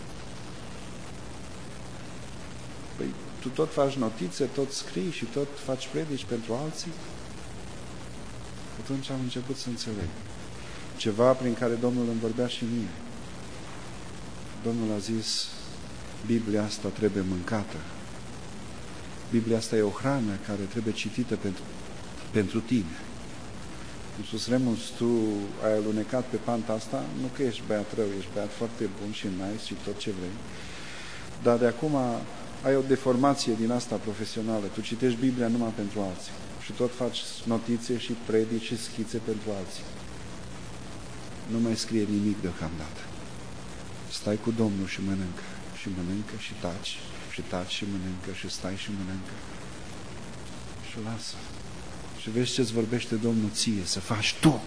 Păi tu tot faci notițe, tot scrii și tot faci predici pentru alții? Atunci am început să înțeleg ceva prin care Domnul îmi vorbea și mie. Domnul a zis, Biblia asta trebuie mâncată. Biblia asta e o hrană care trebuie citită pentru tine. Am spus, Remus, tu ai alunecat pe panta asta, nu că ești băiat rău, ești băiat foarte bun și nice și tot ce vrei, dar de acum ai o deformație din asta profesională. Tu citești Biblia numai pentru alții și tot faci notițe și predici și schițe pentru alții. Nu mai scrie nimic deocamdată. Stai cu Domnul și mănâncă. Și mănâncă și taci. Și taci și mănâncă și stai și mănâncă. Și lasă. Și vezi ce-ți vorbește Domnul ție să faci tu.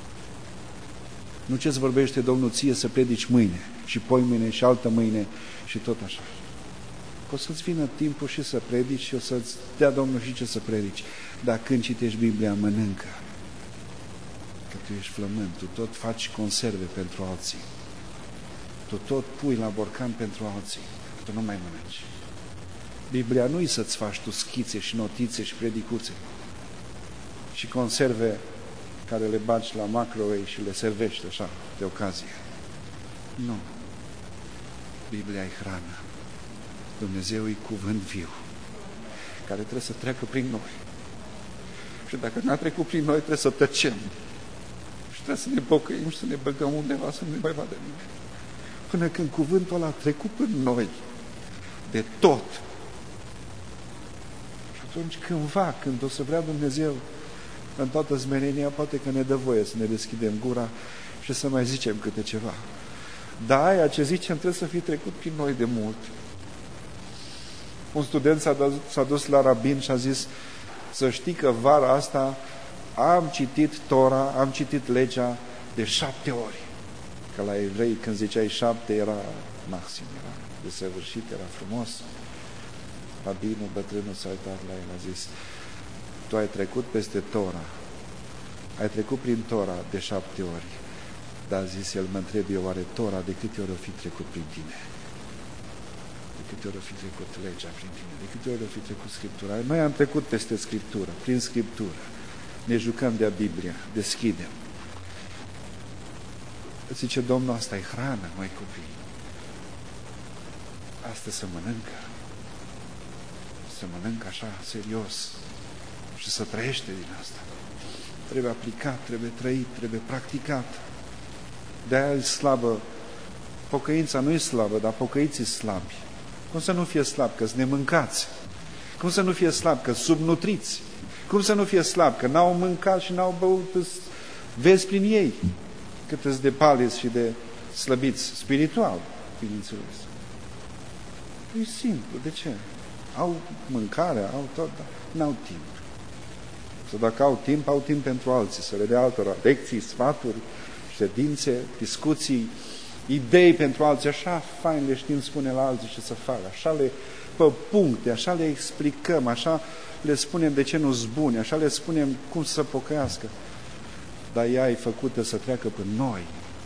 Nu ce-ți vorbește Domnul ție să predici mâine și poimâine și altă mâine și tot așa. O să-ți vină timpul și să predici și o să-ți dea Domnul și ce să predici. Dar când citești Biblia, mănâncă. Că tu ești flământ, tu tot faci conserve pentru alții. Tu tot pui la borcan pentru alții. Tu nu mai mănânci. Biblia nu-i să-ți faci tu schițe și notițe și predicuțe și conserve care le bagi la microwave și le servești așa, de ocazie. Nu. Biblia e hrană. Dumnezeu e cuvânt viu, care trebuie să treacă prin noi. Și dacă n-a trecut prin noi, trebuie să tăcem. Și trebuie să ne pocăim și să ne băgăm undeva să nu mai vadă nimeni. Până când cuvântul ăla a trecut în noi, de tot. Și atunci cândva, când o să vrea Dumnezeu, în toată smerenia, poate că ne dă voie să ne deschidem gura și să mai zicem câte ceva. Dar aia ce zicem trebuie să fie trecut prin noi de mult. Un student s-a dus la rabin și a zis, să știi că vara asta am citit Tora, am citit legea de 7 ori. Că la evrei când ziceai 7 era maxim, era desăvârșit, era frumos. Rabinul, bătrânul s-a uitat la el, a zis, tu ai trecut peste Tora, ai trecut prin Tora de 7 ori, dar a zis el, mă întreb eu, oare Tora de câte ori o fi trecut prin tine? câte ori o fi trecut legea prin tine, de câte ori o fi trecut Scriptura. Noi am trecut peste Scriptură, prin Scriptură. Ne jucăm de-a Biblia, deschidem. Zice Domnul, asta e hrană, măi copii. Asta se mănâncă. Se mănâncă așa, serios. Și să trăiește din asta. Trebuie aplicat, trebuie trăit, trebuie practicat. De-aia e slabă. Pocăința nu e slabă, dar pocăiții slabi. Cum să nu fie slab? Că-s nemâncați. Cum să nu fie slab? Că subnutriți. Cum să nu fie slab? Că n-au mâncat și n-au băut. Vezi prin ei cât îți de paliți și de slăbiți spiritual, bineînțeles. E simplu. De ce? Au mâncare, au tot, dar n-au timp. Sau dacă au timp pentru alții, să le dea altora lecții, sfaturi, ședințe, discuții, idei pentru alții, așa fain le știm spune la alții ce să facă, așa le pe puncte, așa le explicăm, așa le spunem de ce nu-s bune, așa le spunem cum să pocăiască. Dar ea e făcută să treacă pe noi,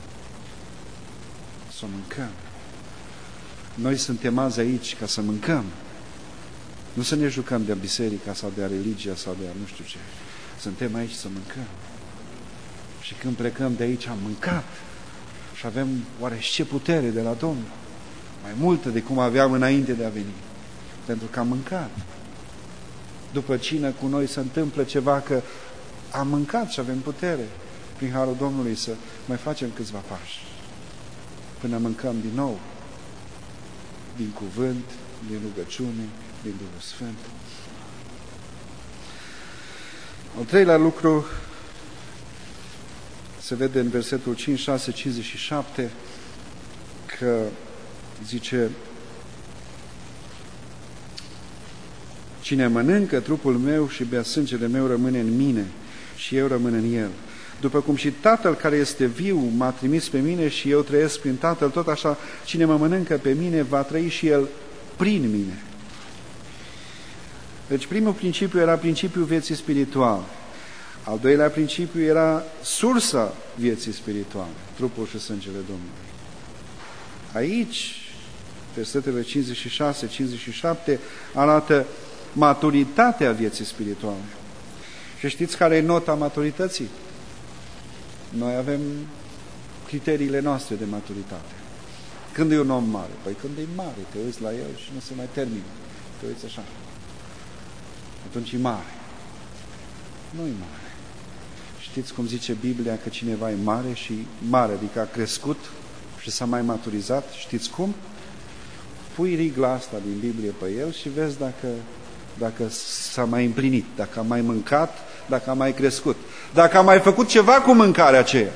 să o mâncăm. Noi suntem azi aici ca să mâncăm, nu să ne jucăm de biserica sau de religia sau de nu știu ce. Suntem aici să mâncăm. Și când plecăm de aici am mâncat și avem oareși ce putere de la Domnul, mai multă de cum aveam înainte de a veni, pentru că am mâncat. După cină cu noi se întâmplă ceva, că am mâncat și avem putere prin harul Domnului să mai facem câțiva pași până mâncăm din nou din cuvânt, din rugăciune, din Duhul Sfânt. Al treilea lucru se vede în versetul 5, 6, 57, că zice: cine mănâncă trupul meu și bea sângele meu rămâne în mine și eu rămân în el. După cum și Tatăl care este viu m-a trimis pe mine și eu trăiesc prin Tatăl, tot așa cine mă mănâncă pe mine va trăi și el prin mine. Deci primul principiu era principiul vieții spirituale. Al doilea principiu era sursa vieții spirituale, trupul și sângele Domnului. Aici, versetele 56-57 arată maturitatea vieții spirituale. Și știți care e nota maturității? Noi avem criteriile noastre de maturitate. Când e un om mare? Păi când e mare, te uiți la el și nu se mai termină. Te uiți așa. Atunci e mare. Nu e mare. Știți cum zice Biblia că cineva e mare și mare, adică a crescut și s-a mai maturizat? Știți cum? Pui rigla asta din Biblie pe el și vezi dacă s-a mai împlinit, dacă a mai mâncat, dacă a mai crescut, dacă a mai făcut ceva cu mâncarea aceea.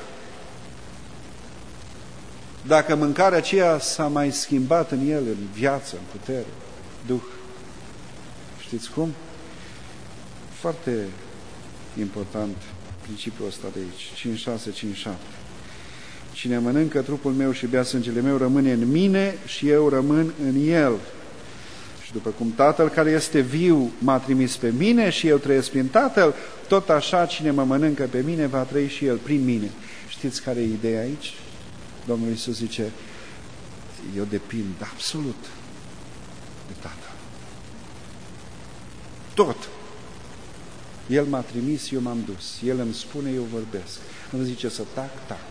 Dacă mâncarea aceea s-a mai schimbat în el, în viață, în putere, Duh. Știți cum? Foarte important principiul ăsta de aici, 5-6, 5-7. Cine mănâncă trupul meu și bea sângele meu rămâne în mine și eu rămân în el. Și după cum Tatăl care este viu m-a trimis pe mine și eu trăiesc prin Tatăl, tot așa cine mă mănâncă pe mine va trăi și el prin mine. Știți care e ideea aici? Domnul Iisus zice: eu depind absolut de Tatăl. Tot. El m-a trimis, eu m-am dus. El îmi spune, eu vorbesc. Îmi zice să tac, tac.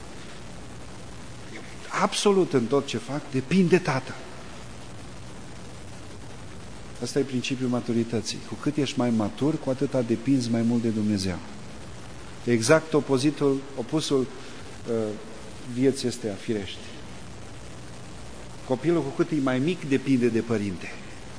Eu, absolut în tot ce fac, depind de Tatăl. Asta e principiul maturității. Cu cât ești mai matur, cu atâta depinzi mai mult de Dumnezeu. Exact opusul vieții astea firești. Copilul, cu cât e mai mic, depinde de părinte.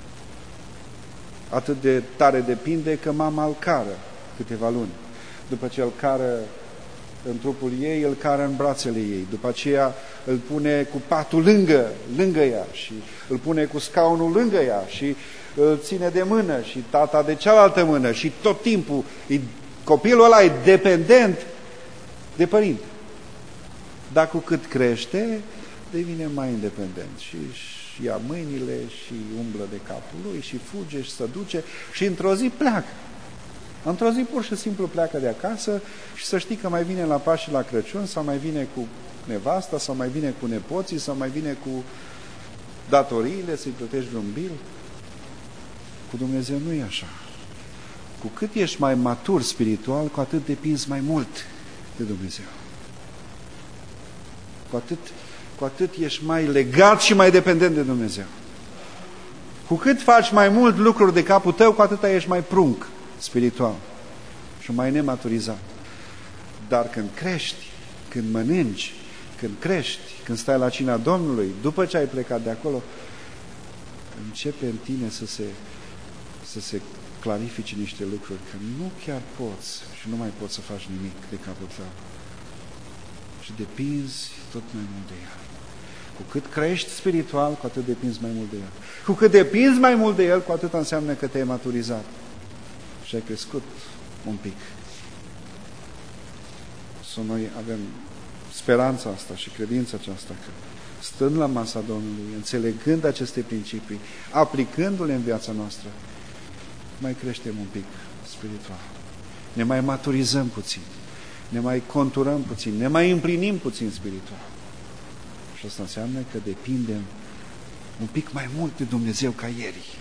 Atât de tare depinde că mama îl cară câteva luni. După ce îl cară în trupul ei, îl cară în brațele ei. După aceea îl pune cu patul lângă ea și îl pune cu scaunul lângă ea și îl ține de mână și tata de cealaltă mână și tot timpul copilul ăla e dependent de părinte. Dar cu cât crește, devine mai independent și ia mâinile și umblă de capul lui și fuge și se duce și într-o zi pleacă. Într-o zi pur și simplu pleacă de acasă și să știi că mai vine la Paști și la Crăciun sau mai vine cu nevasta sau mai vine cu nepoții sau mai vine cu datoriile, să-i plătești vreun bil. Cu Dumnezeu nu e așa. Cu cât ești mai matur spiritual, cu atât depinzi mai mult de Dumnezeu. Cu atât ești mai legat și mai dependent de Dumnezeu. Cu cât faci mai mult lucruri de capul tău, cu atât ești mai prunc spiritual și mai nematurizat. Dar când crești, când mănânci, când crești, când stai la cina Domnului, după ce ai plecat de acolo, începe în tine să se clarifice niște lucruri, că nu chiar poți și nu mai poți să faci nimic de capul tău. Și depinzi tot mai mult de El. Cu cât crești spiritual, cu atât depinzi mai mult de El. Cu cât depinzi mai mult de El, cu atât înseamnă că te-ai maturizat și ai crescut un pic. Să noi avem speranța asta și credința aceasta că stând la masa Domnului, înțelegând aceste principii, aplicându-le în viața noastră, mai creștem un pic spiritual. Ne mai maturizăm puțin, ne mai conturăm puțin, ne mai împlinim puțin spiritual. Și asta înseamnă că depindem un pic mai mult de Dumnezeu ca ieri.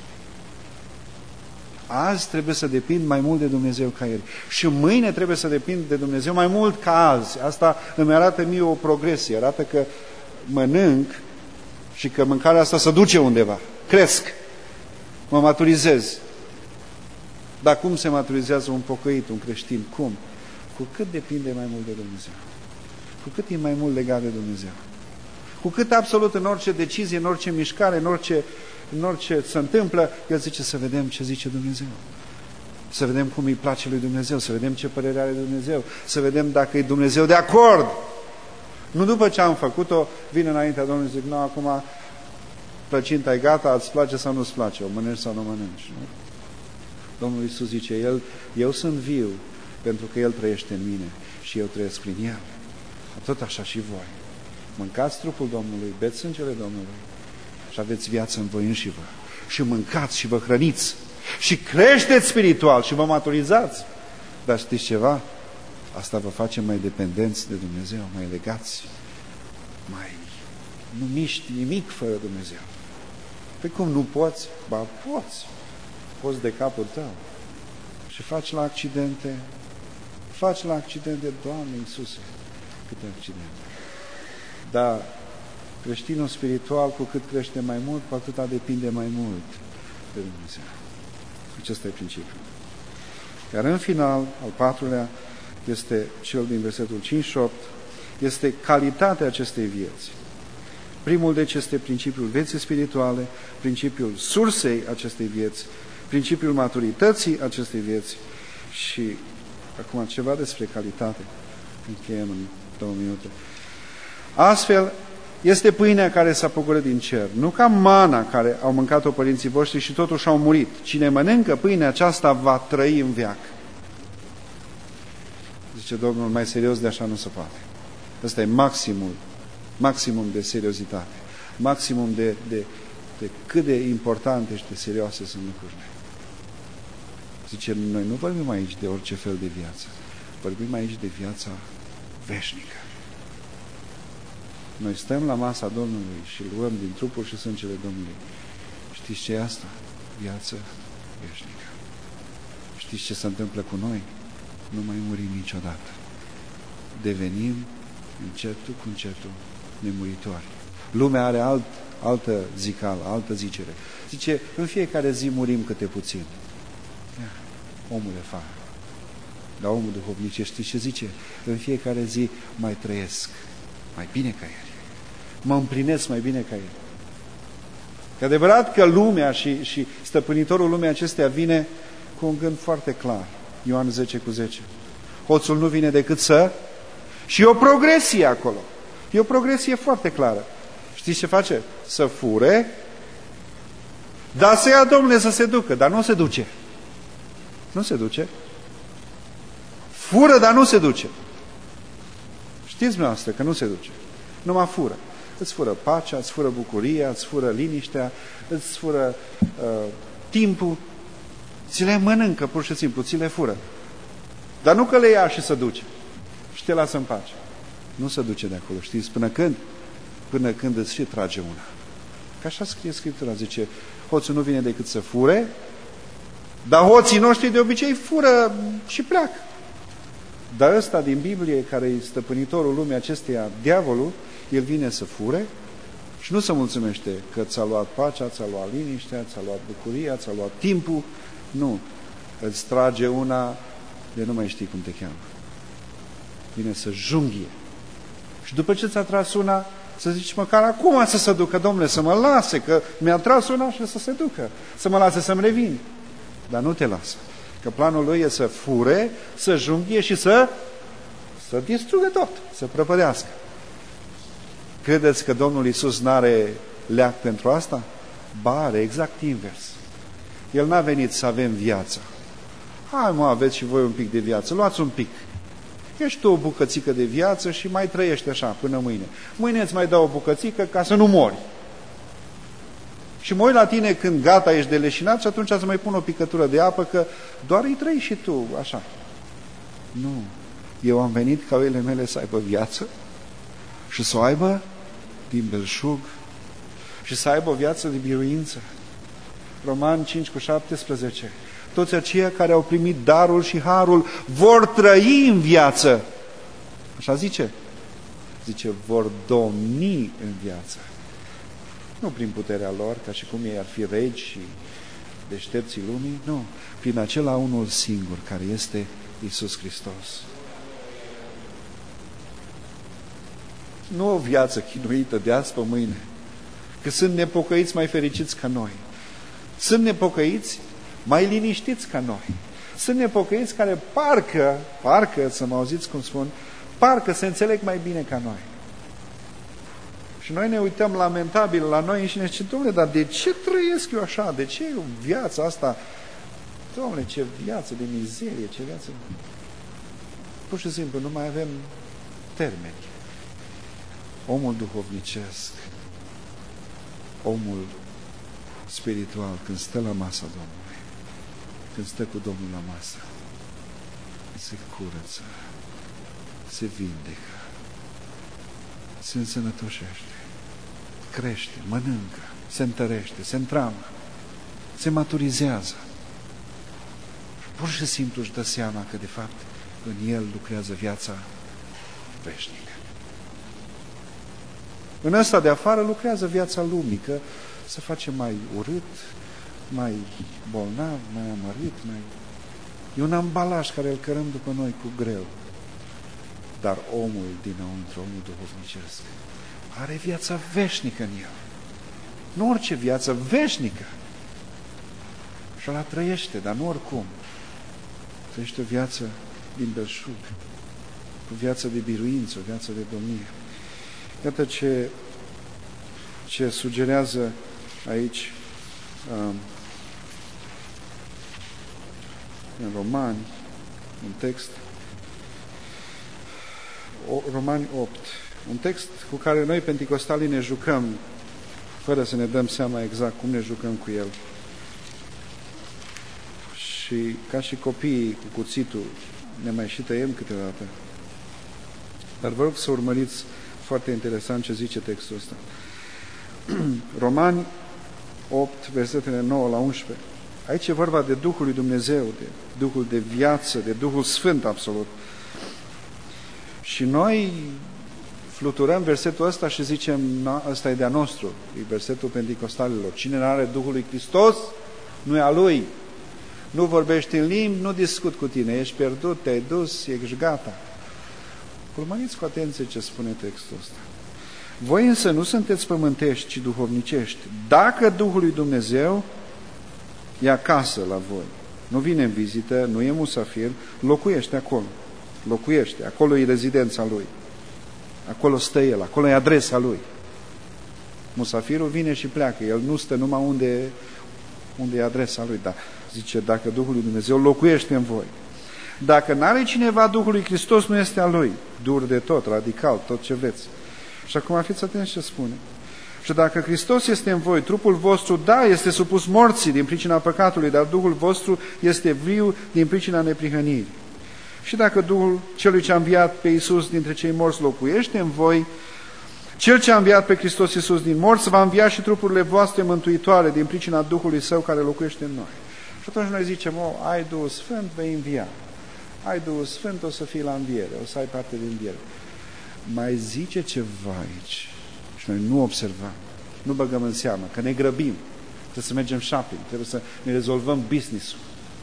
Azi trebuie să depind mai mult de Dumnezeu ca ieri. Și mâine trebuie să depind de Dumnezeu mai mult ca azi. Asta îmi arată mie o progresie. Arată că mănânc și că mâncarea asta se duce undeva. Cresc. Mă maturizez. Dar cum se maturizează un pocăit, un creștin? Cum? Cu cât depinde mai mult de Dumnezeu. Cu cât e mai mult legat de Dumnezeu. Cu cât absolut în orice decizie, în orice mișcare, în orice se întâmplă, el zice să vedem ce zice Dumnezeu. Să vedem cum îi place lui Dumnezeu, să vedem ce părere are Dumnezeu, să vedem dacă e Dumnezeu de acord. Nu după ce am făcut-o, vin înaintea Domnului și zic, nu, acum plăcinta e gata, îți place sau nu-ți place, o mănânci sau nu mănânci. Nu? Domnul Iisus zice, eu sunt viu pentru că El trăiește în mine și eu trăiesc prin El. Tot așa și voi. Mâncați trupul Domnului, beți sângele Domnului și aveți viață în voi înși vă. Și mâncați și vă hrăniți și creșteți spiritual și vă maturizați. Dar știți ceva? Asta vă face mai dependenți de Dumnezeu, mai legați, mai nu miști nimic fără Dumnezeu. Păi cum nu poți? Ba poți. Poți de capul tău. Și faci la accidente, Doamne Iisuse, câte accidente. Dar creștinul spiritual, cu cât crește mai mult, cu atâta depinde mai mult de Dumnezeu. Acesta e principiul. Iar în final, al patrulea, este cel din versetul 5 și 8, este calitatea acestei vieți. Primul, deci, este principiul vieții spirituale, principiul sursei acestei vieți, principiul maturității acestei vieți și acum ceva despre calitate. Încheiem în 2 minute. Astfel, este pâinea care s-a pogorât din cer, nu ca mana care au mâncat-o părinții voștri și totuși au murit. Cine mănâncă pâinea aceasta va trăi în veac. Zice Domnul, mai serios de așa nu se poate. Ăsta e maximum de seriozitate, maximum de cât de importante și de serioase sunt lucrurile. Zice, noi nu vorbim aici de orice fel de viață, vorbim aici de viața veșnică. Noi stăm la masa Domnului și luăm din trupul și sângele Domnului. Știți ce e asta? Viață veșnică. Știți ce se întâmplă cu noi? Nu mai murim niciodată. Devenim încetul cu încetul nemuritori. Lumea are altă zicală, altă zicere. Zice, în fiecare zi murim câte puțin. Omul e fară. Dar omul duhovnic, știți ce zice? În fiecare zi mai trăiesc mai bine ca ieri. Mă împlinesc mai bine ca ieri. E adevărat că lumea și stăpânitorul lumii acestea vine cu un gând foarte clar. Ioan 10:10. Hoțul nu vine decât să... Și e o progresie acolo. E o progresie foarte clară. Știți ce face? Să fure, dar să ia, Domnule, să se ducă. Dar nu se duce. Nu se duce. Fură, dar nu se duce. Știți dumneavoastră că nu se duce. Numai fură. Îți fură pacea, îți fură bucuria, îți fură liniștea, îți fură timpul. Ți le mănâncă, pur și simplu, ți le fură. Dar nu că le ia și se duce. Și te lasă în pace. Nu se duce de acolo, știți? Până când? Până când îți și trage una. Că așa scrie Scriptura, zice, hoțul nu vine decât să fure, dar hoții noștri de obicei fură și pleacă. Dar ăsta din Biblie, care e stăpânitorul lumii acesteia, diavolul, el vine să fure și nu se mulțumește că ți-a luat pacea, ți-a luat liniștea, ți-a luat bucuria, ți-a luat timpul. Nu. Îți trage una de nu mai știi cum te cheamă. Vine să junghie. Și după ce ți-a tras una, să zici măcar acum să se ducă, Domnule, să mă lase, că mi-a tras una și să se ducă. Să mă lase să-mi revin. Dar nu te lasă. Că planul lui e să fure, să junghie și să distrugă tot, să prăpădească. Credeți că Domnul Iisus n-are leac pentru asta? Ba, are exact invers. El n-a venit să avem viață. Hai mă, aveți și voi un pic de viață, luați un pic. Ești tu o bucățică de viață și mai trăiești așa până mâine. Mâine îți mai dau o bucățică ca să nu mori. Și mă uit la tine când gata ești de leșinat și atunci să mai pun o picătură de apă că doar îi trăi și tu așa. Nu. Eu am venit ca oile mele să aibă viață și să o aibă din belșug și să aibă o viață de biruință. Roman 5:17. Toți aceia care au primit darul și harul vor trăi în viață. Așa zice? Zice, vor domni în viață. Nu prin puterea lor, ca și cum ei ar fi regi și deștepții lumii, nu. Prin acela unul singur, care este Iisus Hristos. Nu o viață chinuită de azi pe mâine, că sunt nepocăiți mai fericiți ca noi. Sunt nepocăiți mai liniștiți ca noi. Sunt nepocăiți care parcă, să mă auziți cum spun, parcă se înțeleg mai bine ca noi. Și noi ne uităm lamentabil la noi și ne zicem, Dom'le, dar de ce trăiesc eu așa? De ce eu viața asta? Dom'le, ce viață de mizerie, ce viață... Pur și simplu, nu mai avem termeni. Omul duhovnicesc, omul spiritual, când stă la masa Domnului, când stă cu Domnul la masă, se curăță, se vindecă, se însănătoșește, crește, mănâncă, se întărește, se întramă, se maturizează. Pur și simplu își dă seama că, de fapt, în el lucrează viața veșnică. În ăsta de afară lucrează viața lumii, că se face mai urât, mai bolnav, mai amărit, mai... E un ambalaj care îl cărăm după noi cu greu. Dar omul dinăuntru, omul duhovnicesc, are viața veșnică în el. Nu orice viață, veșnică. Și ăla trăiește, dar nu oricum. Trăiește o viață din belșug, o viață de biruință, o viață de domnie. Iată ce sugerează aici în Romani, un text, Romani 8, un text cu care noi, penticostalii, ne jucăm, fără să ne dăm seama exact cum ne jucăm cu el. Și ca și copiii cu cuțitul, ne mai și tăiem câteodată. Dar vă rog să urmăriți foarte interesant ce zice textul ăsta. Romani 8, versetele 9 la 11. Aici e vorba de Duhul lui Dumnezeu, de Duhul de viață, de Duhul Sfânt absolut. Și noi fluturăm versetul ăsta și zicem, ăsta e de-a nostru, e versetul penticostalilor. Cine nu are Duhul lui Hristos, nu e a lui. Nu vorbești în limbi, nu discut cu tine, ești pierdut, te-ai dus, ești gata. Urmăriți cu atenție ce spune textul ăsta. Voi însă nu sunteți pământești, ci duhovnicești. Dacă Duhul lui Dumnezeu e acasă la voi, nu vine în vizită, nu e musafir, locuiește acolo. Locuiește, acolo e rezidența lui. Acolo stă el, acolo e adresa lui. Musafirul vine și pleacă, el nu stă numai unde e adresa lui. Dar zice, dacă Duhul lui Dumnezeu locuiește în voi. Dacă n-are cineva Duhul lui Hristos, nu este al lui. Dur de tot, radical, tot ce vreți. Și acum fiți atenți ce spune. Și dacă Hristos este în voi, trupul vostru, da, este supus morții din pricina păcatului, dar Duhul vostru este viu din pricina neprihănirii. Și dacă Duhul celui ce a înviat pe Iisus dintre cei morți locuiește în voi, Cel ce a înviat pe Hristos Iisus din morți va învia și trupurile voastre mântuitoare din pricina Duhului Său care locuiește în noi. Și atunci noi zicem, ai Duhul Sfânt, vei învia. Ai Duhul Sfânt, o să fii la înviere, o să ai parte de înviere. Mai zice ceva aici și noi nu observăm, nu băgăm în seamă, că ne grăbim, trebuie să mergem shopping, trebuie să ne rezolvăm business-ul.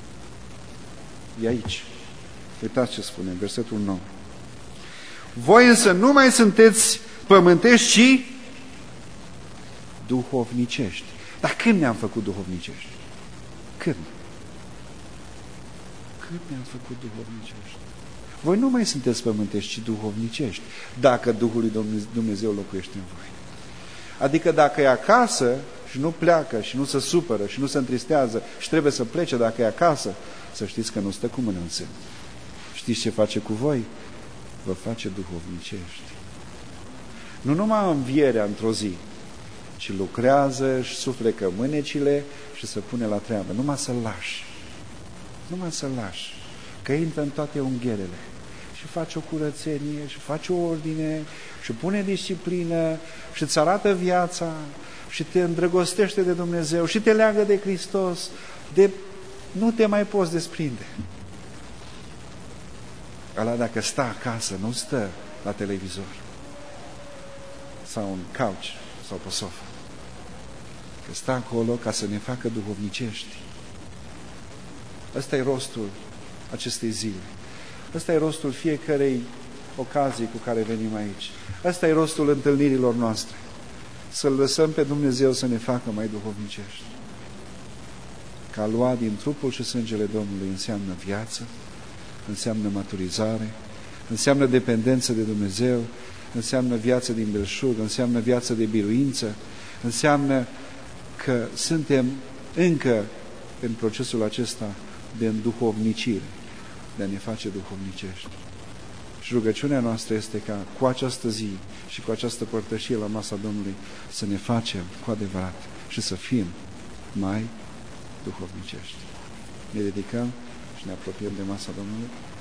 E aici. Uitați ce spune, versetul 9. Voi însă nu mai sunteți pământești, ci duhovnicești. Dar când ne-am făcut duhovnicești? Când? Când ne-am făcut duhovnicești? Voi nu mai sunteți pământești, ci duhovnicești, dacă Duhul lui Dumnezeu locuiește în voi. Adică dacă e acasă și nu pleacă și nu se supără și nu se întristează și trebuie să plece dacă e acasă, să știți că nu stă cu mână în sân. Știți ce face cu voi? Vă face duhovnicești. Nu numai învierea într-o zi, ci lucrează, își suflecă mânecile și se pune la treabă. Numai să-l lași. Numai să-l lași. Că intră în toate ungherele. Și face o curățenie, și face o ordine, și pune disciplină, și îți arată viața, și te îndrăgostește de Dumnezeu, și te leagă de Hristos, nu te mai poți desprinde. Ăla dacă stă acasă, nu stă la televizor sau în couch sau pe sofa. Că stă acolo ca să ne facă duhovnicești. Ăsta e rostul acestei zile. Ăsta e rostul fiecărei ocazii cu care venim aici. Ăsta e rostul întâlnirilor noastre. Să-L lăsăm pe Dumnezeu să ne facă mai duhovnicești. Că a lua din trupul și sângele Domnului înseamnă viață, înseamnă maturizare, înseamnă dependență de Dumnezeu, înseamnă viață din belșug, înseamnă viață de biruință, înseamnă că suntem încă în procesul acesta de înduhovnicire, de a ne face duhovnicești. Și rugăciunea noastră este ca cu această zi și cu această părtășie la masa Domnului să ne facem cu adevărat și să fim mai duhovnicești. Ne dedicăm și ne apropiem de masa Domnului.